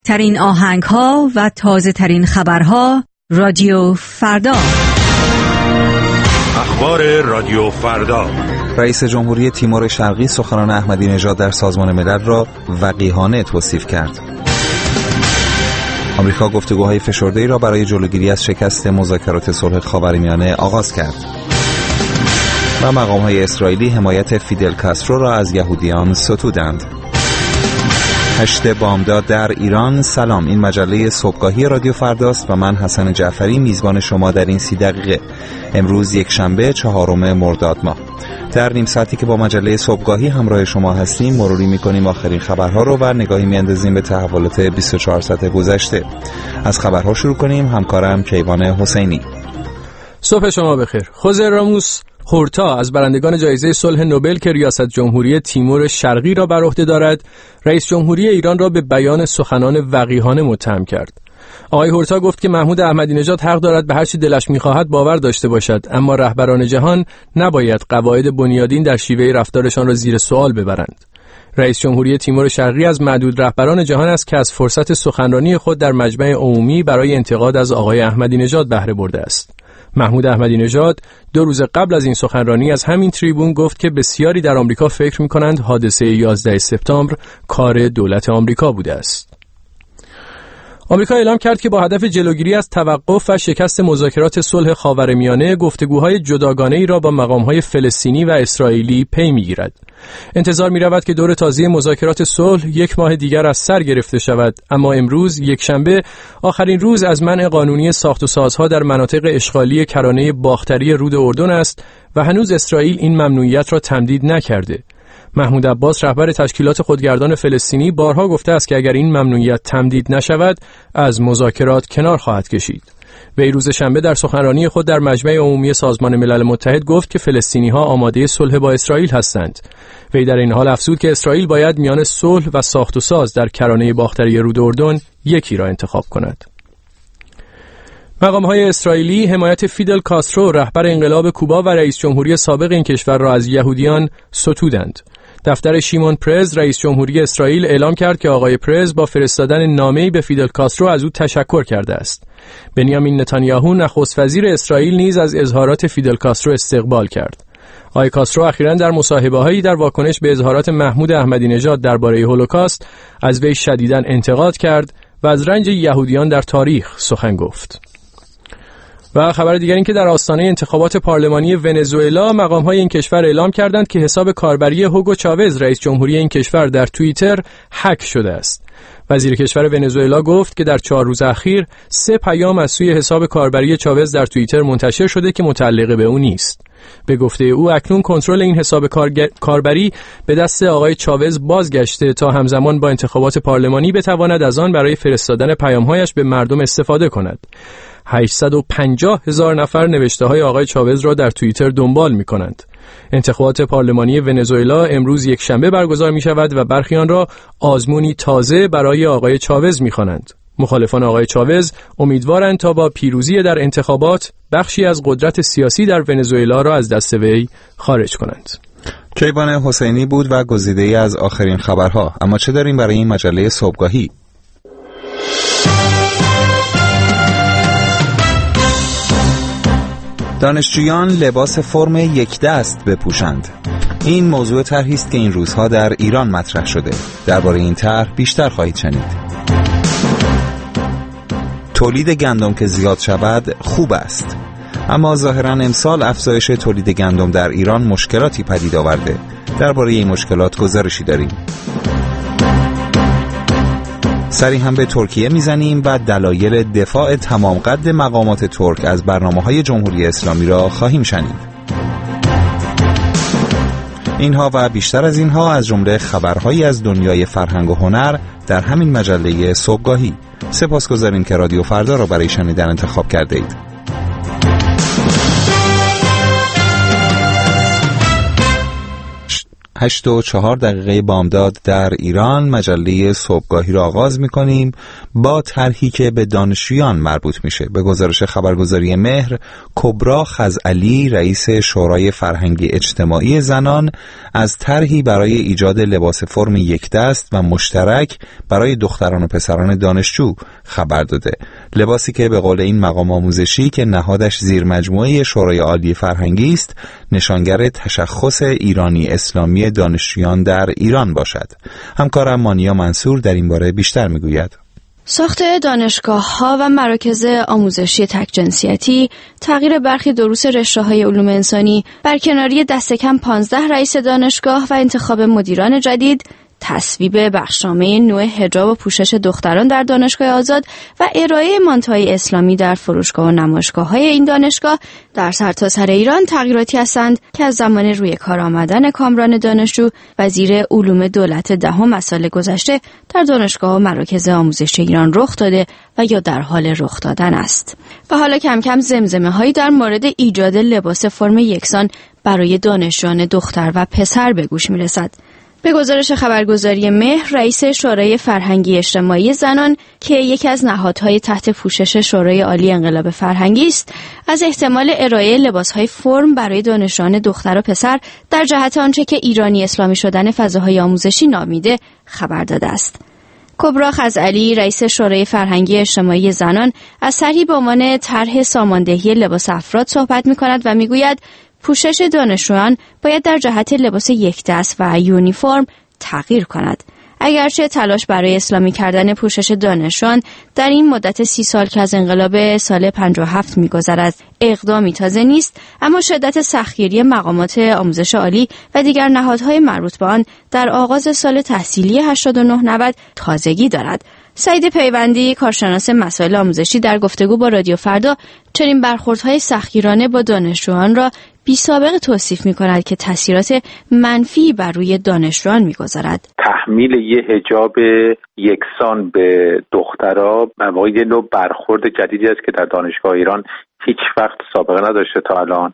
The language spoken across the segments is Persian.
ترین آهنگ‌ها و تازه ترین خبرها رادیو فردا. اخبار رادیو فردا. رئیس جمهوری تیمور شرقی سخنان احمدی نژاد در سازمان ملل را وقیحانه توصیف کرد. آمریکا گفتگوهای فشرده‌ای را برای جلوگیری از شکست مذاکرات صلح خاورمیانه آغاز کرد. و مقام‌های اسرائیلی حمایت فیدل کاسترو را از یهودیان ستودند. 8 بامداد در ایران. سلام، این مجله صبحگاهی رادیو فرداست و من حسن جعفری میزبان شما در این 30 دقیقه. امروز یک شنبه 4 مرداد ماه. در نیم ساعتی که با مجله صبحگاهی همراه شما هستیم مروری میکنیم آخرین خبرها رو و نگاهی میاندازیم به تحولات 24 ساعت گذشته. از خبرها شروع کنیم. همکارم کیوان حسینی. صبح شما بخیر. خوزه راموس هورتا از برندگان جایزه صلح نوبل که ریاست جمهوری تیمور شرقی را بر عهده دارد، رئیس جمهوری ایران را به بیان سخنان وقیحانه متهم کرد. آقای هورتا گفت که محمود احمدی نژاد حق دارد به هر چی دلش می‌خواهد باور داشته باشد، اما رهبران جهان نباید قواعد بنیادین در شیوه رفتارشان را زیر سوال ببرند. رئیس جمهوری تیمور شرقی از معدود رهبران جهان است که از فرصت سخنرانی خود در مجمع عمومی برای انتقاد از آقای احمدی نژاد بهره برده است. محمود احمدی نژاد 2 روز قبل از این سخنرانی از همین تریبون گفت که بسیاری در آمریکا فکر می‌کنند حادثه 11 سپتامبر کار دولت آمریکا بوده است. آمریکا اعلام کرد که با هدف جلوگیری از توقف و شکست مذاکرات صلح خاورمیانه گفتگوهای جداگانه‌ای را با مقام‌های فلسطینی و اسرائیلی پی می‌گیرد. انتظار می‌رود که دور تازه مذاکرات صلح 1 ماه دیگر از سر گرفته شود، اما امروز یک شنبه آخرین روز از منع قانونی ساخت و سازها در مناطق اشغالی کرانه باختری رود اردن است و هنوز اسرائیل این ممنوعیت را تمدید نکرده. محمود عباس رهبر تشکیلات خودگردان فلسطینی بارها گفته است که اگر این ممنوعیت تمدید نشود از مذاکرات کنار خواهد کشید. وی روز شنبه در سخنرانی خود در مجمع عمومی سازمان ملل متحد گفت که فلسطینی‌ها آماده صلح با اسرائیل هستند. وی در این حال افزود که اسرائیل باید میان صلح و ساخت و ساز در کرانه باختری رود اردن یکی را انتخاب کند. مقام‌های اسرائیلی حمایت فیدل کاسترو رهبر انقلاب کوبا و رئیس جمهوری سابق این کشور را از یهودیان ستودند. دفتر شیمون پرز رئیس جمهوری اسرائیل اعلام کرد که آقای پرز با فرستادن نامه‌ای به فیدل کاسترو از او تشکر کرده است. بنیامین نتانیاهو نخست وزیر اسرائیل نیز از اظهارات فیدل کاسترو استقبال کرد. آقای کاسترو اخیراً در مصاحبه‌هایی در واکنش به اظهارات محمود احمدی نژاد درباره هولوکاست از وی شدیداً انتقاد کرد و از رنج یهودیان در تاریخ سخن گفت. و خبر دیگر این که در آستانه انتخابات پارلمانی ونزوئلا مقام‌های این کشور اعلام کردند که حساب کاربری هوگو چاوز رئیس جمهوری این کشور در توییتر هک شده است. وزیر کشور ونزوئلا گفت که در 4 روز اخیر 3 پیام از سوی حساب کاربری چاوز در توییتر منتشر شده که متعلق به او نیست. به گفته او اکنون کنترل این حساب کاربری به دست آقای چاوز بازگشته تا همزمان با انتخابات پارلمانی بتواند از آن برای فرستادن پیام‌هایش به مردم استفاده کند. 850,000 نفر نوشته‌های آقای چاوز را در توییتر دنبال می‌کنند. انتخابات پارلمانی ونزوئلا امروز یک شنبه برگزار می‌شود و برخی آن را آزمونی تازه برای آقای چاوز می‌خوانند. مخالفان آقای چاوز امیدوارند تا با پیروزی در انتخابات بخشی از قدرت سیاسی در ونزوئلا را از دست وی خارج کنند. کیوان حسینی بود و گزیده‌ای از آخرین خبرها. اما چه داریم برای این مجله صبحگاهی؟ دانشجویان لباس فرم یک دست بپوشند. این موضوع طرحی است که این روزها در ایران مطرح شده. درباره این طرح بیشتر خواهید شنید. تولید گندم که زیاد شود خوب است، اما ظاهراً امسال افزایش تولید گندم در ایران مشکلاتی پدید آورده. درباره این مشکلات گزارشی داریم. سری هم به ترکیه میزنیم و دلایل دفاع تمام قد مقامات ترک از برنامه‌های جمهوری اسلامی را خواهیم شنید. اینها و بیشتر از اینها از جمله خبرهایی از دنیای فرهنگ و هنر در همین مجله صبحگاهی. سپاسگزاریم که رادیو فردا را برای شنیدن انتخاب کرده اید. 8:04 بامداد در ایران مجله صبحگاهی را آغاز می‌کنیم با طرحی که به دانشجویان مربوط میشه. به گزارش خبرگزاری مهر، کبرا خزعلی رئیس شورای فرهنگی اجتماعی زنان از طرحی برای ایجاد لباس فرم یک دست و مشترک برای دختران و پسران دانشجو خبر داده. لباسی که به قول این مقام آموزشی که نهادش زیر مجموعه شورای عالی فرهنگی است، نشانگر تشخص ایرانی اسلامی دانشجویان در ایران باشد. همکارم مانیا منصور در این باره بیشتر میگوید. ساخت دانشگاه‌ها و مراکز آموزشی تک‌جنسیتی، تغییر برخی دروس رشته‌های علوم انسانی، برکناری دست کم 15 رئیس دانشگاه و انتخاب مدیران جدید، تصویب بخشنامه نوع حجاب و پوشش دختران در دانشگاه آزاد و ارائه مانتوهای اسلامی در فروشگاه و نمایشگاه‌های این دانشگاه در سرتاسر ایران تغییراتی هستند که از زمان روی کار آمدن کامران دانشجو وزیر علوم دولت دهم از سال گذشته در دانشگاه و مراکز آموزشی ایران رخ داده و یا در حال رخ دادن است. و حالا کم کم زمزمه‌هایی در مورد ایجاد لباس فرم یکسان برای دانشجویان دختر و پسر به گوش می‌رسد. به گزارش خبرگزاری مهر، رئیس شورای فرهنگی اجتماعی زنان که یکی از نهادهای تحت پوشش شورای عالی انقلاب فرهنگی است، از احتمال ارائه لباسهای فرم برای دانشجویان دختر و پسر در جهت آنچه که ایرانی اسلامی شدن فضاهای آموزشی نامیده خبر داده است. کبرا خزعلی رئیس شورای فرهنگی اجتماعی زنان از طرحی به عنوان طرح ساماندهی لباس افراد صحبت می‌کند و می‌گوید پوشش دانشجویان باید در جهت لباس یک دست و یونیفرم تغییر کند. اگرچه تلاش برای اسلامی کردن پوشش دانشجویان در این مدت 30 سال که از انقلاب سال 57 می‌گذرد اقدامی تازه نیست، اما شدت سختگیری مقامات آموزش عالی و دیگر نهادهای مربوط به آن در آغاز سال تحصیلی 89-90 تازگی دارد. سعید پیوندی، کارشناس مسائل آموزشی، در گفتگو با رادیو فردا چنین برخوردهای سختگیرانه با دانشجویان را بی‌سابقه توصیف می‌کند که تاثیرات منفی بر روی دانشجویان می‌گذارد. تحمیل یه حجاب یکسان به دخترها واقعا یه نوع برخورد جدیدی است که در دانشگاه ایران هیچ وقت سابقه نداشته تا الان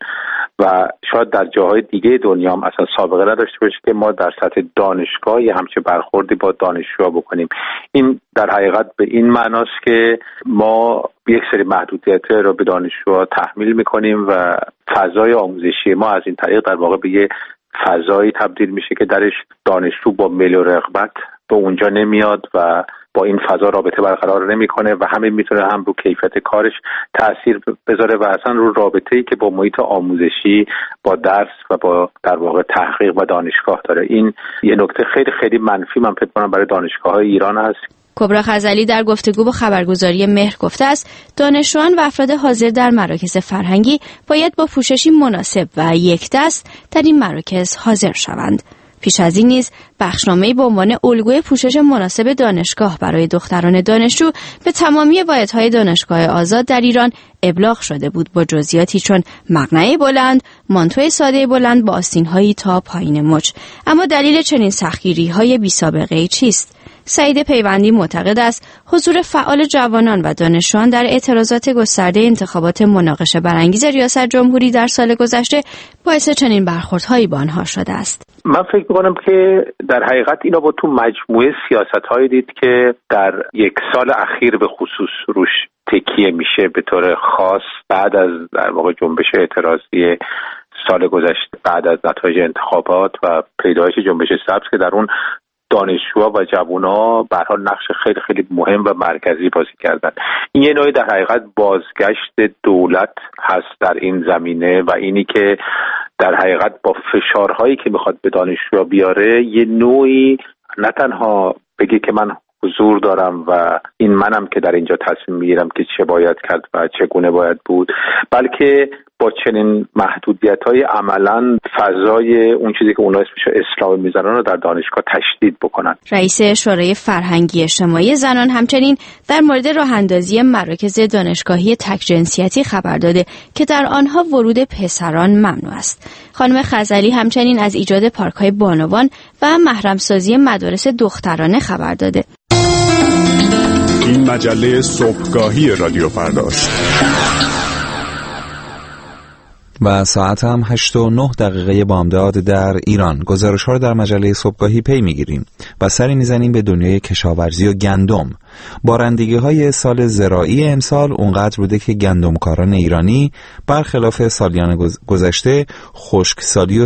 و شاید در جاهای دیگه دنیا هم اصلا سابقه نداشته باشه که ما در سطح دانشگاه یه همچه برخوردی با دانشجوها بکنیم. این در حقیقت به این معناست که ما یک سری محدودیت رو به دانشجوها تحمیل میکنیم و فضای آموزشی ما از این طریق در واقع به یه فضایی تبدیل میشه که درش دانشجو با میل و رغبت به اونجا نمیاد و با این فضا رابطه برقرار نمیکنه و همین میتونه هم رو کیفیت کارش تأثیر بذاره و اصلا رو رابطه‌ای که با محیط آموزشی، با درس و با در واقع تحقیق و دانشگاه داره. این یه نکته خیلی خیلی منفی من فکر کنم برای دانشگاه‌های ایران هست. کبرا خزعلی در گفتگو با خبرگزاری مهر گفته است دانشجویان و افراد حاضر در مراکز فرهنگی باید با پوششی مناسب و یک دست در این مراکز حاضر شوند. پیش از این نیز بخشنامه‌ای به عنوان الگوی پوشش مناسب دانشگاه برای دختران دانشجو به تمامی واحدهای دانشگاه آزاد در ایران ابلاغ شده بود با جزئیاتی چون مقنعه بلند، مانتوی ساده بلند با آستین‌هایی تا پایین مچ. اما دلیل چنین سختگیری‌های بی‌سابقه‌ای چیست؟ سعید پیوندی معتقد است حضور فعال جوانان و دانشجویان در اعتراضات گسترده انتخابات مناقشه برانگیز ریاست جمهوری در سال گذشته باعث چنین برخوردهایی با آنها شده است. من فکر می‌کنم که در حقیقت اینا با تو مجموعه سیاست‌هایی دید که در یک سال اخیر به خصوص روش تکیه میشه به طور خاص بعد از در واقع جنبش اعتراضی سال گذشته، بعد از نتایج انتخابات و پیدایش جنبش سبز که در اون دانشجوها و جوونا به هر حال نقش خیلی خیلی مهم و مرکزی بازی کردن. این یه نوعی در حقیقت بازگشت دولت هست در این زمینه و اینی که در حقیقت با فشارهایی که میخواد به دانشجوها بیاره یه نوعی نه تنها بگه که من حضور دارم و این منم که در اینجا تصمیم میگیرم که چه باید کرد و چگونه باید بود، بلکه با چنین محدودیت‌های عملاً فضای اون چیزی که اونها اسمش اسلام میزنن رو در دانشگاه تشدید بکنن. رئیس شورای فرهنگی اجتماعی زنان همچنین در مورد راه‌اندازی مراکز دانشگاهی تک‌جنسیتی خبر داده که در آنها ورود پسران ممنوع است. خانم خزعلی همچنین از ایجاد پارک‌های بانوان و محرم‌سازی مدارس دخترانه خبر داده. این مجله صبحگاهی رادیو فرداست. و ساعت هم 8:09 بامداد در ایران. گزارش‌ها رو در مجله صبحگاهی پی می‌گیریم و سری می‌زنیم به دنیای کشاورزی و گندم. بارندگی‌های سال زراعی امسال اونقدر بوده که گندمکاران ایرانی برخلاف سالیان گذشته خشکسالی و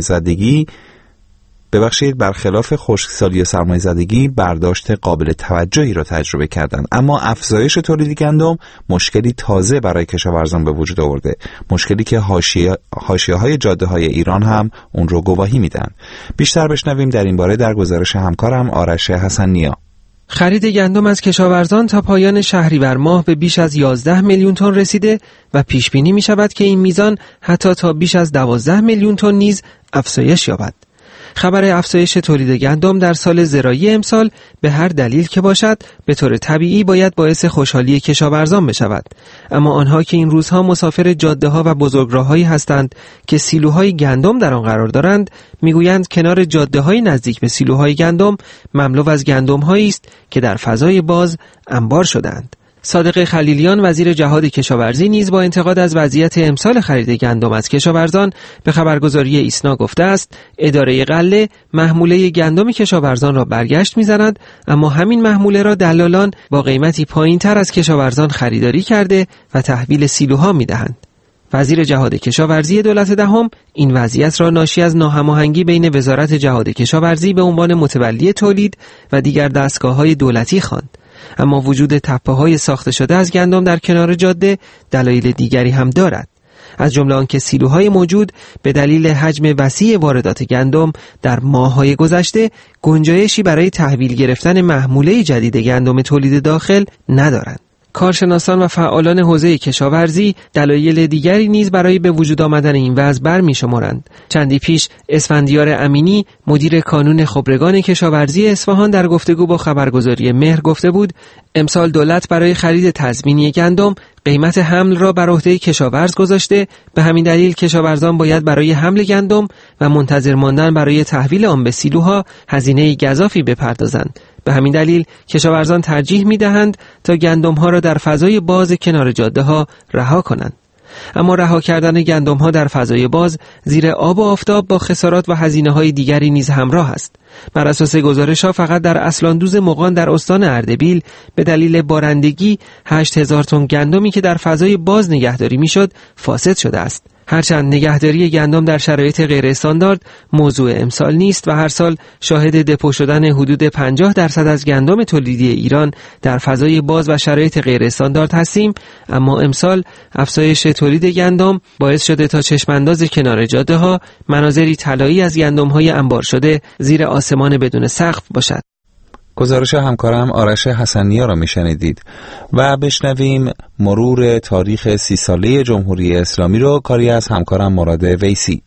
سرمایه‌زدگی برداشت قابل توجهی را تجربه کردند، اما افزایش تولید گندم مشکلی تازه برای کشاورزان به وجود آورده، مشکلی که حاشیه‌های جاده‌های ایران هم اون رو گواهی میدن. بیشتر بشنویم در این باره در گزارش همکارم آرش حسن‌نیا. خرید گندم از کشاورزان تا پایان شهریور ماه به بیش از 11 میلیون تن رسیده و پیش بینی می شود که این میزان حتی تا بیش از 12 میلیون تن نیز افزایش یابد. خبر افزایش تولید گندم در سال زراعی امسال به هر دلیل که باشد به طور طبیعی باید باعث خوشحالی کشاورزان بشود، اما آنها که این روزها مسافر جاده‌ها و بزرگراه‌هایی هستند که سیلوهای گندم در آن قرار دارند، میگویند کنار جاده‌های نزدیک به سیلوهای گندم مملو از گندم‌هایی است که در فضای باز انبار شدند. صادق خلیلیان وزیر جهاد کشاورزی نیز با انتقاد از وضعیت امسال خرید گندم از کشاورزان به خبرگزاری ایسنا گفته است اداره غله محموله گندم کشاورزان را برگشت می‌زند، اما همین محموله را دلالان با قیمتی پایین‌تر از کشاورزان خریداری کرده و تحویل سیلوها می‌دهند. وزیر جهاد کشاورزی دولت دهم این وضعیت را ناشی از ناهماهنگی بین وزارت جهاد کشاورزی به عنوان متولی تولید و دیگر دستگاه‌های دولتی خواند. اما وجود تپه‌های ساخته شده از گندم در کنار جاده دلایل دیگری هم دارد، از جمله آنکه سیلوهای موجود به دلیل حجم وسیع واردات گندم در ماه‌های گذشته گنجایشی برای تحویل گرفتن محموله جدید گندم تولید داخل ندارند. کارشناسان و فعالان حوزه کشاورزی دلایل دیگری نیز برای به وجود آمدن این وضع برمی‌شمارند. چندی پیش اسفندیار امینی مدیر کانون خبرگان کشاورزی اصفهان در گفتگو با خبرگزاری مهر گفته بود امسال دولت برای خرید تضمینی گندم قیمت حمل را بر عهده کشاورز گذاشته، به همین دلیل کشاورزان باید برای حمل گندم و منتظر ماندن برای تحویل آن به سیلوها هزینه گزافی بپردازند. به همین دلیل کشاورزان ترجیح می‌دهند تا گندم‌ها را در فضای باز کنار جاده‌ها رها کنند. اما رها کردن گندم‌ها در فضای باز زیر آب و آفتاب با خسارات و هزینه‌های دیگری نیز همراه است. بر اساس گزارش‌ها فقط در اصلاندوز مغان در استان اردبیل به دلیل بارندگی 8000 تن گندمی که در فضای باز نگهداری می‌شد فاسد شده است. هرچند نگهداری گندم در شرایط غیر استاندارد موضوع امسال نیست و هر سال شاهد دپو شدن حدود 50% از گندم تولیدی ایران در فضای باز و شرایط غیر استاندارد هستیم، اما امسال افزایش تولید گندم باعث شده تا چشمانداز کنار جاده‌ها مناظری طلایی از گندم‌های انبار شده زیر آسمان بدون سقف باشد. گزارش همکارم آرش حسن‌نیا را میشنیدید و بشنویم مرور تاریخ 30 ساله جمهوری اسلامی رو کاری از همکارم مراد ویسی.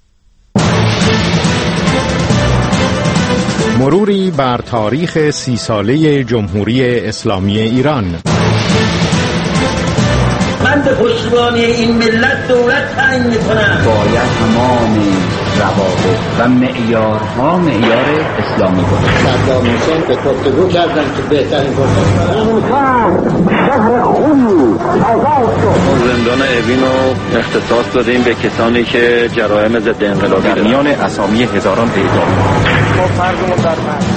مروری بر تاریخ 30 ساله جمهوری اسلامی ایران. من به پشتیبانی این ملت دولت تعیین می‌کنم. باید تمام روابط و معیارها معیار اسلامی باشه. صدام حسین به گفتگو کردن که بهترین فرصت این شهر خوبی آزاد شد. زندان اوین رو اختصاص دادیم به کسانی که جرایم ضد انقلابی در میان اسامی هزاران اعدام. ما فردمون در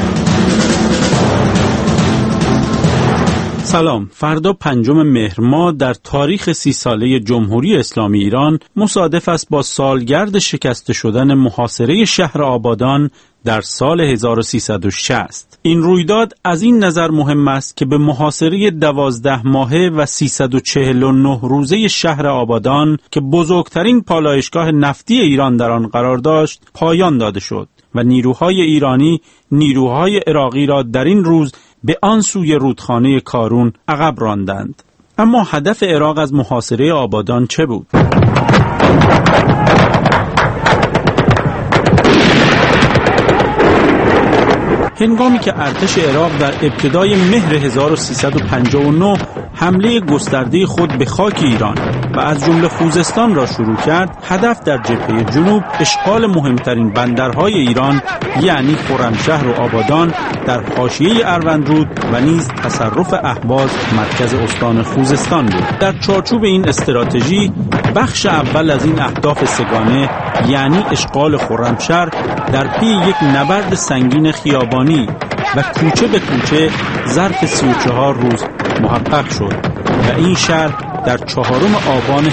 سلام. فردا 5 مهر ماه در تاریخ 30 ساله جمهوری اسلامی ایران مصادف است با سالگرد شکسته شدن محاصره شهر آبادان در سال 1360. این رویداد از این نظر مهم است که به محاصره 12 ماهه و 349 روزه شهر آبادان که بزرگترین پالایشگاه نفتی ایران در آن قرار داشت پایان داده شد و نیروهای ایرانی نیروهای عراقی را در این روز به آن سوی رودخانه کارون عقب راندند. اما هدف عراق از محاصره آبادان چه بود؟ هنگامی که ارتش عراق در ابتدای مهر 1359 حمله گسترده خود به خاک ایران و از جمله خوزستان را شروع کرد، هدف در جبهه جنوب اشغال مهمترین بندرهای ایران یعنی خرمشهر و آبادان در حاشیه اروندرود و نیز تصرف اهواز مرکز استان خوزستان بود. در چارچوب این استراتژی بخش اول از این اهداف سگانه یعنی اشغال خرمشهر در پی یک نبرد سنگین خیابانی و کوچه به کوچه ظرف 34 روز محقق شد و این شهر در 4 آبان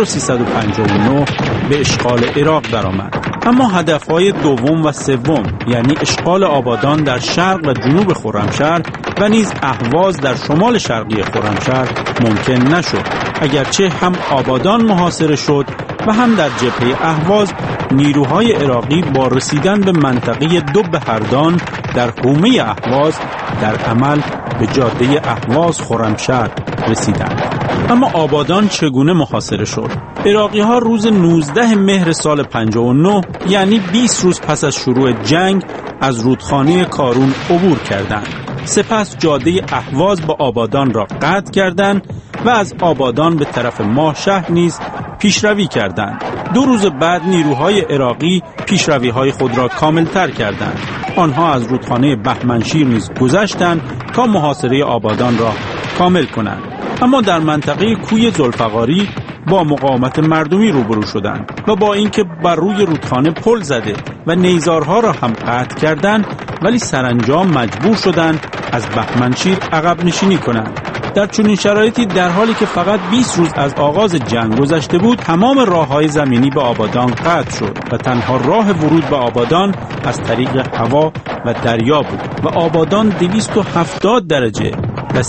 1359 به اشغال عراق درآمد. اما هدفهای دوم و سوم یعنی اشغال آبادان در شرق و جنوب خرمشهر و نیز اهواز در شمال شرقی خرمشهر ممکن نشد، اگرچه هم آبادان محاصره شد و هم در جبهه اهواز نیروهای عراقی با رسیدن به منطقه دب هردان در حومه اهواز در عمل به جاده اهواز خرمشهر رسیدند. اما آبادان چگونه محاصره شد؟ عراقی‌ها روز 19 مهر سال 59 یعنی 20 روز پس از شروع جنگ از رودخانه کارون عبور کردند. سپس جاده اهواز با آبادان را قطع کردند و از آبادان به طرف ماهشهر نیز پیشروی کردند. 2 روز بعد نیروهای عراقی پیشروی‌های خود را کامل‌تر کردند. آنها از رودخانه بهمنشیر نیز گذشتند تا محاصره آبادان را کامل کنند. اما در منطقه کوی ذوالفقاری با مقاومت مردمی روبرو شدند و با اینکه بر روی رودخانه پل زده و نیزارها را هم قطع کردند، ولی سرانجام مجبور شدند از بهمنشیر عقب نشینی کنند. در چنین شرایطی در حالی که فقط 20 روز از آغاز جنگ گذشته بود، تمام راه‌های زمینی به آبادان قطع شد و تنها راه ورود به آبادان از طریق هوا و دریا بود و آبادان 270 درجه و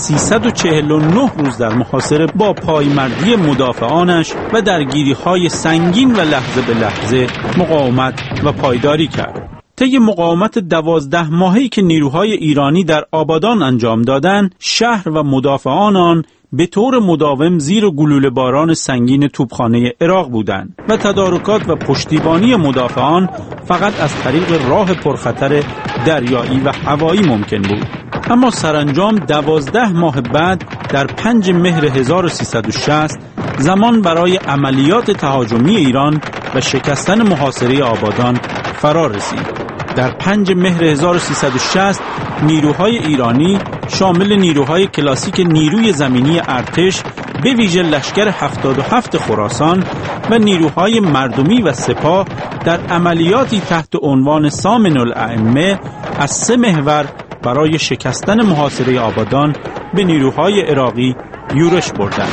349 روز در محاصره با پایمردی مدافعانش و درگیری‌های سنگین و لحظه به لحظه مقاومت و پایداری کرد. طی مقاومت 12 ماهه‌ای که نیروهای ایرانی در آبادان انجام دادند، شهر و مدافعان آن به طور مداوم زیر گلوله باران سنگین توپخانه عراق بودند و تدارکات و پشتیبانی مدافعان فقط از طریق راه پرخطر دریایی و هوایی ممکن بود. اما سرانجام 12 ماه بعد در 5 مهر 1360 زمان برای عملیات تهاجمی ایران و شکستن محاصره آبادان فرا رسید. در 5 مهر 1360 نیروهای ایرانی شامل نیروهای کلاسیک نیروی زمینی ارتش به ویژه لشکر 77 خراسان و نیروهای مردمی و سپاه در عملیاتی تحت عنوان سامن الائمه از 3 محور برای شکستن محاصره آبادان به نیروهای عراقی یورش بردند.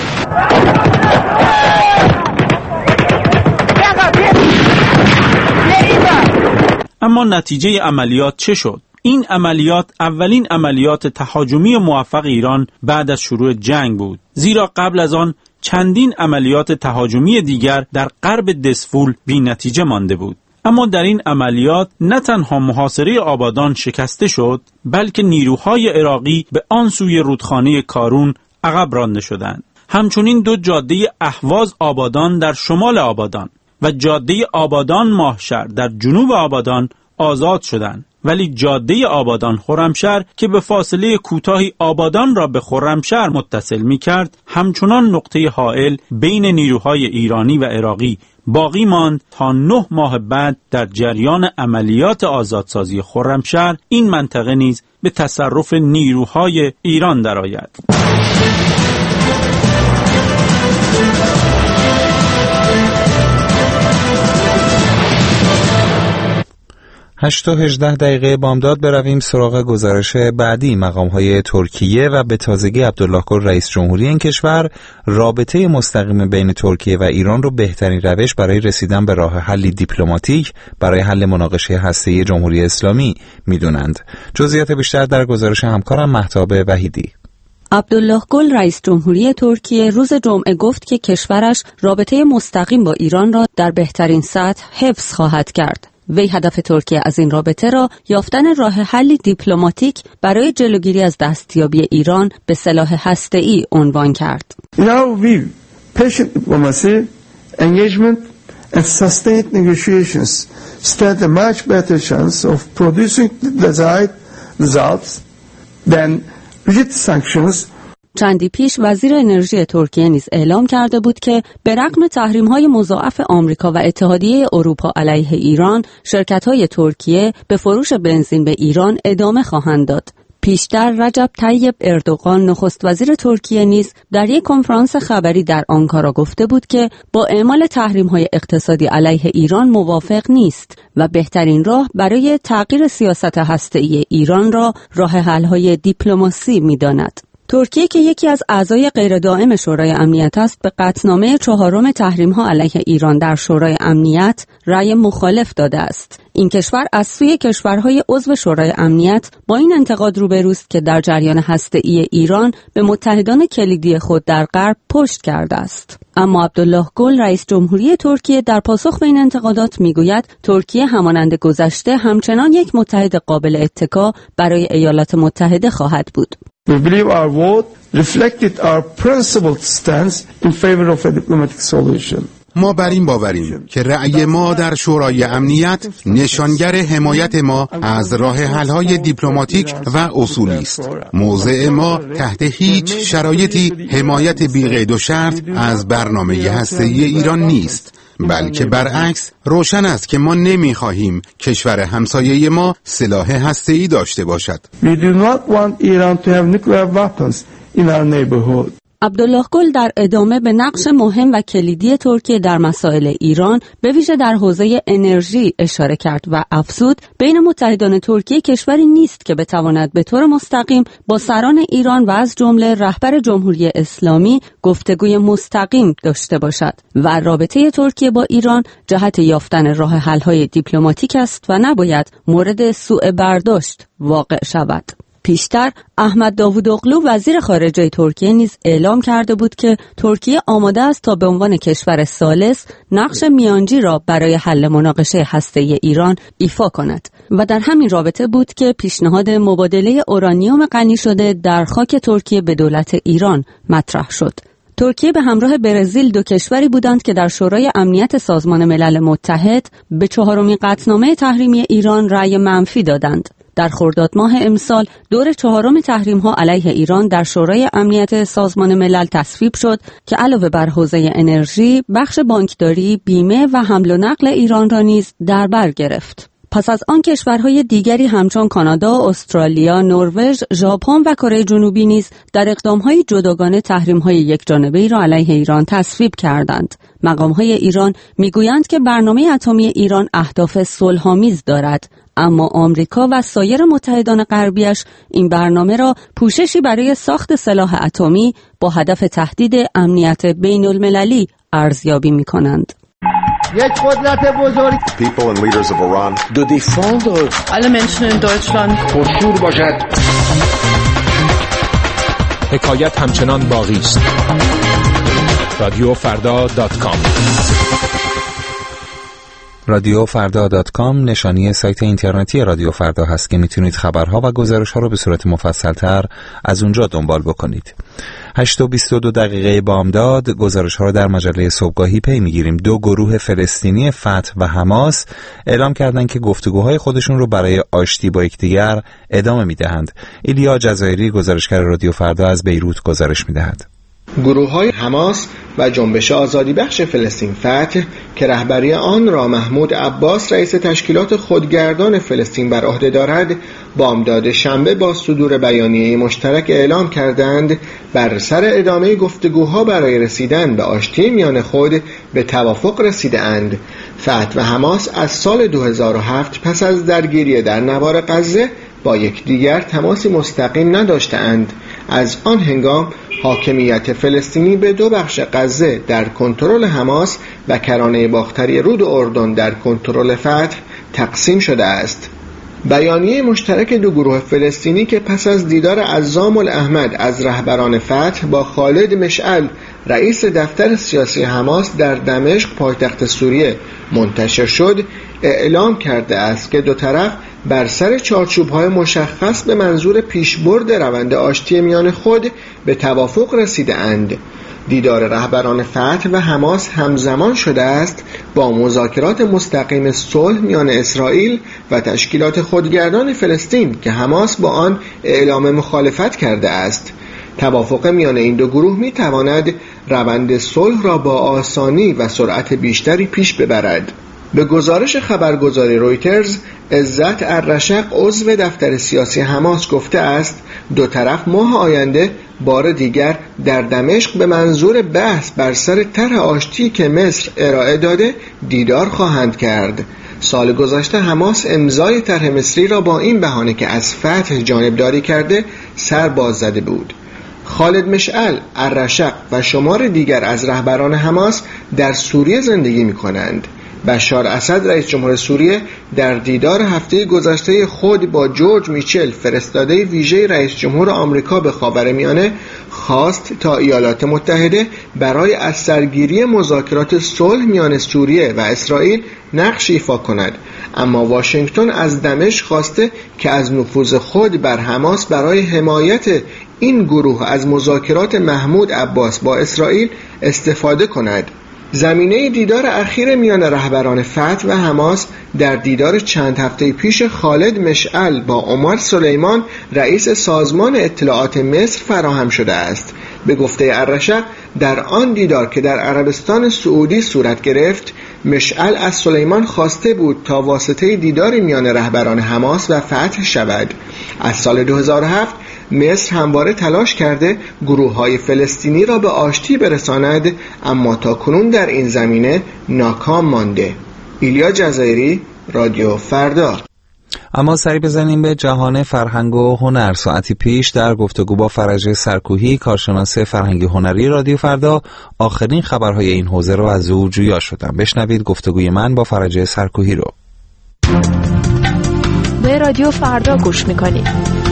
اما نتیجه عملیات چه شد؟ این عملیات اولین عملیات تهاجمی موفق ایران بعد از شروع جنگ بود، زیرا قبل از آن چندین عملیات تهاجمی دیگر در غرب دسفول بی نتیجه مانده بود. اما در این عملیات نه تنها محاصره آبادان شکسته شد، بلکه نیروهای عراقی به آن سوی رودخانه کارون عقب رانده شدند. همچنین 2 جاده اهواز آبادان در شمال آبادان و جاده آبادان ماهشهر در جنوب آبادان آزاد شدند، ولی جاده آبادان خرمشهر که به فاصله کوتاهی آبادان را به خرمشهر متصل می‌کرد، همچنان نقطه حائل بین نیروهای ایرانی و عراقی باقی ماند تا 9 ماه بعد در جریان عملیات آزادسازی خرمشهر این منطقه نیز به تصرف نیروهای ایران درآید. 8:18 بامداد برویم سراغ گزارش بعدی. مقام‌های ترکیه و به تازگی عبدالله گل رئیس جمهوری این کشور رابطه مستقیم بین ترکیه و ایران رو بهترین روش برای رسیدن به راه حلی دیپلماتیک برای حل مناقشه هسته‌ای جمهوری اسلامی می‌دونند. جزئیات بیشتر در گزارش همکارم مهتاب وحیدی. عبدالله گل رئیس جمهوری ترکیه روز جمعه گفت که کشورش رابطه مستقیم با ایران را در بهترین سطح حفظ خواهد کرد. وی هدف ترکیه از این رابطه را یافتن راه حلی دیپلماتیک برای جلوگیری از دستیابی ایران به سلاح هسته‌ای عنوان کرد. In our view, patient diplomacy, engagement and sustained negotiations stand a much better chance of producing the desired results than rigid sanctions. چندی پیش وزیر انرژی ترکیه نیز اعلام کرده بود که به رغم تحریم‌های مضاعف آمریکا و اتحادیه اروپا علیه ایران، شرکت‌های ترکیه به فروش بنزین به ایران ادامه خواهند داد. پیشتر رجب طیب اردوغان نخست وزیر ترکیه نیز در یک کنفرانس خبری در آنکارا گفته بود که با اعمال تحریم‌های اقتصادی علیه ایران موافق نیست و بهترین راه برای تغییر سیاست هسته‌ای ایران را راه حل‌های دیپلماسی می‌داند. ترکیه که یکی از اعضای غیردائم شورای امنیت است، به قطعنامه 4 تحریم‌ها علیه ایران در شورای امنیت رأی مخالف داده است. این کشور از سوی کشورهای عضو شورای امنیت با این انتقاد روبروست که در جریان هسته‌ای ایران به متحدان کلیدی خود در غرب پشت کرده است. اما عبدالله گل رئیس جمهوری ترکیه در پاسخ به این انتقادات میگوید ترکیه همانند گذشته همچنان یک متحد قابل اتکا برای ایالات متحده خواهد بود. We believe our vote reflected our principled stance in favor of a diplomatic solution. ما بر این باوریم که رأی ما در شورای امنیت نشانگر حمایت ما از راه حل‌های دیپلماتیک و اصولی است. موضع ما تحت هیچ شرایطی حمایت بی‌قید و شرط از برنامه هسته‌ای ایران نیست، بلکه برعکس روشن است که ما نمی‌خواهیم کشور همسایه ما سلاح هسته‌ای داشته باشد. We do not want Iran to have nuclear weapons in our neighborhood. عبدالله گل در ادامه به نقش مهم و کلیدی ترکیه در مسائل ایران به ویژه در حوزه انرژی اشاره کرد و افزود بین متحدان ترکیه کشوری نیست که بتواند به طور مستقیم با سران ایران و از جمله رهبر جمهوری اسلامی گفتگوی مستقیم داشته باشد و رابطه ترکیه با ایران جهت یافتن راه حل‌های دیپلماتیک است و نباید مورد سوء برداشت واقع شود. پیشتر احمد داوودوغلو وزیر خارجه ترکیه نیز اعلام کرده بود که ترکیه آماده است تا به عنوان کشور ثالث نقش میانجی را برای حل مناقشه هسته‌ای ایران ایفا کند و در همین رابطه بود که پیشنهاد مبادله اورانیوم غنی شده در خاک ترکیه به دولت ایران مطرح شد. ترکیه به همراه برزیل 2 کشوری بودند که در شورای امنیت سازمان ملل متحد به 4مین قطعنامه تحریمی ایران رأی منفی دادند. در خرداد ماه امسال دور 4 تحریم‌ها علیه ایران در شورای امنیت سازمان ملل تصویب شد که علاوه بر حوزه انرژی، بخش بانکداری، بیمه و حمل و نقل ایران را نیز در بر گرفت. پس از آن کشورهای دیگری همچون کانادا، استرالیا، نروژ، ژاپن و کره جنوبی نیز در اقدام‌های جداگانه تحریم‌های یکجانبه‌ای را علیه ایران تصویب کردند. مقام‌های ایران می‌گویند که برنامه اتمی ایران اهداف صلح‌آمیز دارد، اما آمریکا و سایر متحدان غربیش این برنامه را پوششی برای ساخت سلاح اتمی با هدف تهدید امنیت بین المللی ارزیابی می‌کنند. یک قدرت بزرگ People and leaders of Iran de défendre alle Menschen in Deutschland پرشور باشد. حکایت همچنان باقی است. رادیوفردا.com رادیوفردا.com نشانی سایت اینترنتی رادیو فردا هست که میتونید خبرها و گزارش‌ها رو به صورت مفصل‌تر از اونجا دنبال بکنید. 8:22 بامداد گزارش‌ها رو در مجله صبحگاهی پی میگیریم. 2 گروه فلسطینی فتح و حماس اعلام کردند که گفتگوهای خودشون رو برای آشتی با یکدیگر ادامه میدهند. ایلیا جزایری گزارشگر رادیو فردا از بیروت گزارش میدهد. گروه‌های حماس و جنبش آزادی بخش فلسطین فتح که رهبری آن را محمود عباس رئیس تشکیلات خودگردان فلسطین بر عهده دارد، بامداد شنبه با صدور بیانیه مشترک اعلام کردند بر سر ادامه گفتگوها برای رسیدن به آشتی میان خود به توافق رسیده‌اند. فتح و حماس از سال 2007 پس از درگیری در نوار غزه با یکدیگر تماسی مستقیم نداشتند. از آن هنگام حاکمیت فلسطینی به 2 بخش غزه در کنترل حماس و کرانه باختری رود اردن در کنترل فتح تقسیم شده است. بیانیه مشترک 2 گروه فلسطینی که پس از دیدار عزام الاحمد از رهبران فتح با خالد مشعل رئیس دفتر سیاسی حماس در دمشق پایتخت سوریه منتشر شد، اعلام کرده است که 2 طرف بر سر چارچوب‌های مشخص به منظور پیشبرد روند آشتی میان خود به توافق رسیده‌اند. دیدار رهبران فتح و حماس همزمان شده است با مذاکرات مستقیم صلح میان اسرائیل و تشکیلات خودگردان فلسطین که حماس با آن اعلام مخالفت کرده است. توافق میان این دو گروه می تواند روند صلح را با آسانی و سرعت بیشتری پیش ببرد. به گزارش خبرگزاری رویترز، عزت الرشق عضو دفتر سیاسی حماس گفته است دو طرف ماه آینده بار دیگر در دمشق به منظور بحث بر سر طرح آشتی که مصر ارائه داده دیدار خواهند کرد. سال گذشته حماس امضای طرح مصری را با این بهانه که از فتح جانبداری کرده سر باز زده بود. خالد مشعل، الرشق و شمار دیگر از رهبران حماس در سوریه زندگی می کنند. بشار اسد رئیس جمهور سوریه در دیدار هفته گذشته خود با جورج میچل فرستاده ویژه رئیس جمهور آمریکا به خاورمیانه خواست تا ایالات متحده برای از سرگیری مذاکرات صلح میان سوریه و اسرائیل نقش ایفا کند، اما واشنگتن از دمشق خواسته که از نفوذ خود بر حماس برای حمایت این گروه از مذاکرات محمود عباس با اسرائیل استفاده کند. زمینه دیدار اخیر میان رهبران فتح و حماس در دیدار چند هفته پیش خالد مشعل با عمر سلیمان رئیس سازمان اطلاعات مصر فراهم شده است. به گفته الرشق در آن دیدار که در عربستان سعودی صورت گرفت، مشعل از سلیمان خواسته بود تا واسطه دیداری میان رهبران حماس و فتح شود. از سال 2007 مصر همواره تلاش کرده گروه‌های فلسطینی را به آشتی برساند، اما تاکنون در این زمینه ناکام مانده. ایلیا جزایری، رادیو فردا. اما سری بزنیم به جهان فرهنگ و هنر. ساعتی پیش در گفتگو با فرجه سرکوهی، کارشناس فرهنگی هنری رادیو فردا، آخرین خبرهای این حوزه رو از او جویا شدم. بشنوید گفتگوی من با فرجه سرکوهی رو. به رادیو فردا گوش میکنید.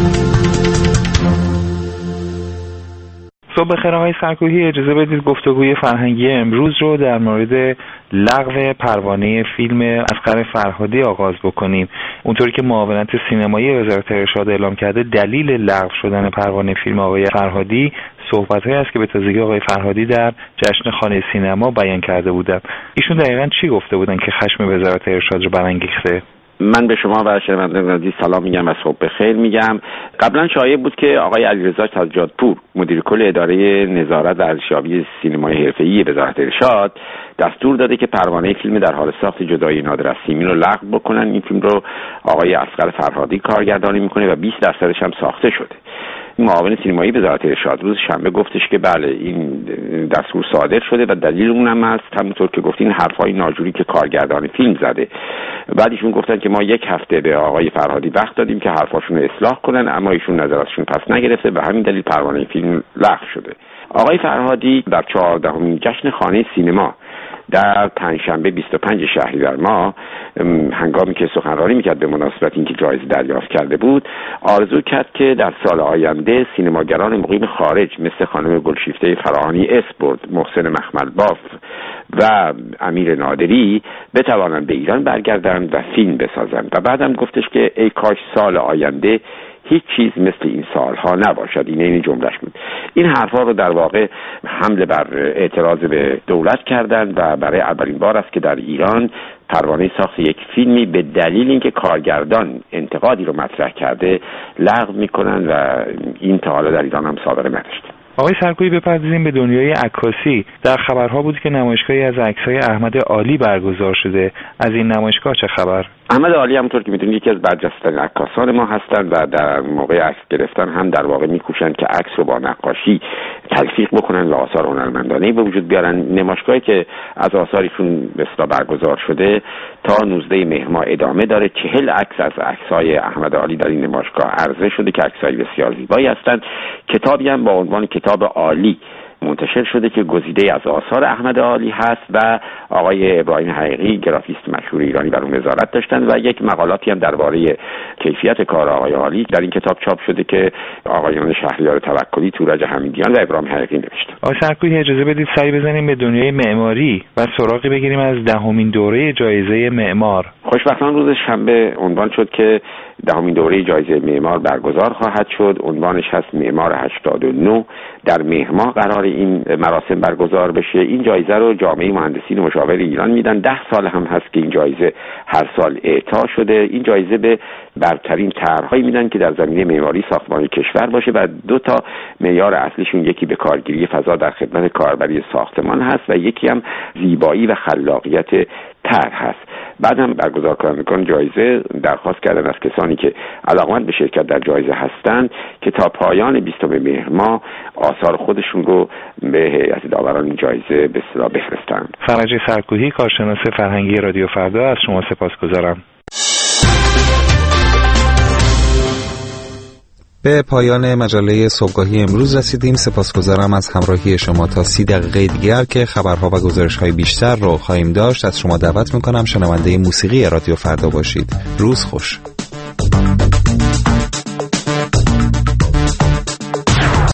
صبح بخیر آقای سرکوهی، اجازه بدید گفتگوی فرهنگی امروز رو در مورد لغو پروانه فیلم اصغر فرهادی آغاز بکنیم. اونطوری که معاونت سینمایی وزارت ارشاد اعلام کرده، دلیل لغو شدن پروانه فیلم آقای فرهادی صحبت‌هایی است که به تازگی آقای فرهادی در جشن خانه سینما بیان کرده بودند. ایشون دقیقاً چی گفته بودن که خشم وزارت ارشاد رو برانگیخته؟ من به شما و شنوندگان عزیز سلام میگم و صبح بخیر میگم. قبلا شایع بود که آقای علیرضا سجادپور مدیر کل اداره نظارت و ارزیابی سینمای حرفه‌ای وزارت ارشاد دستور داده که پروانه فیلم در حال ساخت جدایی نادر از سیمین رو لغو بکنن. این فیلم رو آقای اصغر فرهادی کارگردانی میکنه و 20% هم ساخته شده. معاون سینمایی وزارت ارشاد روز شنبه گفتش که بله این دستور صادر شده و دلیل اونم است همونطور که گفتین حرفای ناجوری که کارگردان فیلم زده. بعدشون گفتن که ما 1 هفته به آقای فرهادی وقت دادیم که حرفاشون رو اصلاح کنن، اما ایشون نظراتشون پس نگرفته و همین دلیل پروانه فیلم لغو شده. آقای فرهادی در 14مین جشن خانه سینما در پنجشنبه 25 شهریور ماه هنگامی که سخنرانی میکرد به مناسبت اینکه جایزه دریافت کرده بود، آرزو کرد که در سال آینده سینماگران مقیم خارج مثل خانم گلشیفته فراهانی اسپورت، محسن مخملباف و امیر نادری بتوانند به ایران برگردند و فیلم بسازند و بعدم گفتش که ای کاش سال آینده هیچ چیز مثل این سالها نباشد. این جملهش بود. این حرفا رو در واقع حمله بر اعتراض به دولت کردند و برای اولین بار است که در ایران پروانه ساخت یک فیلمی به دلیل اینکه کارگردان انتقادی رو مطرح کرده لغو میکنن و این تا حالا در ایران هم صادقه نداشته. آقای سرکوهی بپردازیم به دنیای عکاسی. در خبرها بود که نمایشگاهی از عکس‌های احمد عالی برگزار شده. از این نمایشگاه چه خبر؟ احمد عالی همونطور که میدونید یکی از برجسته‌ترین عکاسان ما هستند و در موقع عکس گرفتن هم در واقع میکوشند که عکس رو با نقاشی تلفیق بکنن و آثار هنرمندانه‌ای به وجود بیارن. نمایشگاهی که از آثارشون به اصطلاح برگزار شده تا 19 مهر ماه ادامه داره. 40 عکس از عکس‌های احمد عالی در این نمایشگاه عرضه شده که عکس‌های بسیار زیبایی هستند. کتابی هم با عنوان کتاب عالی منتشر شده که گزیده از آثار احمد عالی هست و آقای ابراهیم حقیقی گرافیست مشهور ایرانی بر اون نظارت داشتن و یک مقالاتی هم درباره کیفیت کار آقای عالی در این کتاب چاپ شده که آقایان شهریار توکلی، تورج حمیدیان و ابراهیم حقیقی نوشتن. آقای سرکوهی اجازه بدید سعی بزنیم به دنیای معماری و سراغی بگیریم از 10مین دوره جایزه معمار. خوشبختانه روز شنبه عنوان شد که 10مین دوره جایزه معمار برگزار خواهد شد. عنوانش هست معمار 89. در مهر ماه قرار این مراسم برگزار بشه. این جایزه رو جامعه مهندسین و مشاور ایران میدن. 10 سال هم هست که این جایزه هر سال اعطا شده. این جایزه به برترین طرح‌هایی میدن که در زمینه معماری ساختمان کشور باشه و 2 تا معیار اصلیشون یکی به کارگیری فضا در خدمت کاربری ساختمان هست و یکی هم زیبایی و خلاقیت طرح هست. بعد هم برگزار کنندگان جایزه درخواست کردن از کسانی که علاقمند به شرکت در جایزه هستند که تا پایان 20 مهر ماه آثار خودشون رو به هیئت داوران این جایزه به اصطلاح بفرستن. فرج سرکوهی، کارشناس فرهنگی رادیو فردا، از شما سپاسگزارم. به پایان مجله صبحگاهی امروز رسیدیم. سپاسگزارم از همراهی شما. تا 30 دقیقه دیگر که خبرها و گزارش‌های بیشتر رو خواهیم داشت، از شما دعوت می‌کنم شنونده موسیقی رادیو فردا باشید. روز خوش.